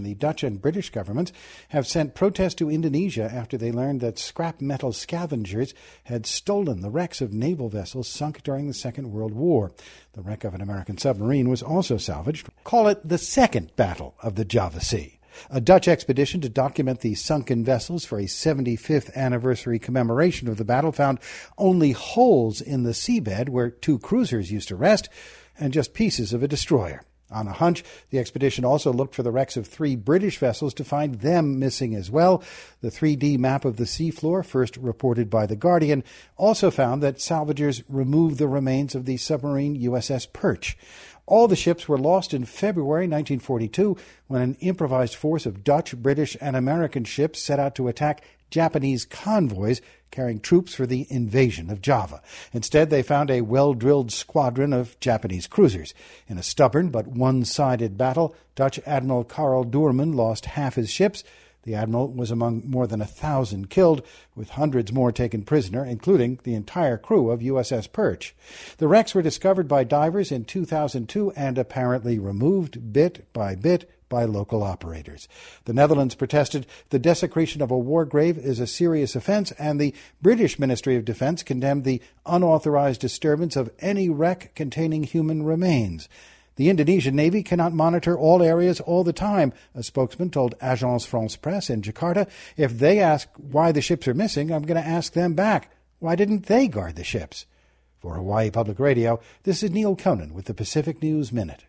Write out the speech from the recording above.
the Dutch and British governments have sent protests to Indonesia after they learned that scrap metal scavengers had stolen the wrecks of naval vessels sunk during the Second World War. The wreck of an American submarine was also salvaged. Call it the second battle of the Java Sea. A Dutch expedition to document the sunken vessels for a 75th anniversary commemoration of the battle found only holes in the seabed where two cruisers used to rest and just pieces of a destroyer. On a hunch, the expedition also looked for the wrecks of 3 British vessels to find them missing as well. The 3D map of the seafloor, first reported by The Guardian, also found that salvagers removed the remains of the submarine USS Perch. All the ships were lost in February 1942 when an improvised force of Dutch, British, and American ships set out to attack Japanese convoys carrying troops for the invasion of Java. Instead, they found a well-drilled squadron of Japanese cruisers. In a stubborn but one-sided battle, Dutch Admiral Karel Doorman lost half his ships. The admiral was among more than 1,000 killed, with hundreds more taken prisoner, including the entire crew of USS Perch. The wrecks were discovered by divers in 2002 and apparently removed bit by local operators. The Netherlands protested the desecration of a war grave is a serious offense, and the British Ministry of Defense condemned the unauthorized disturbance of any wreck containing human remains. The Indonesian Navy cannot monitor all areas all the time, a spokesman told Agence France-Presse in Jakarta. If they ask why the ships are missing, I'm going to ask them back. Why didn't they guard the ships? For Hawaii Public Radio, this is Neil Conan with the Pacific News Minute.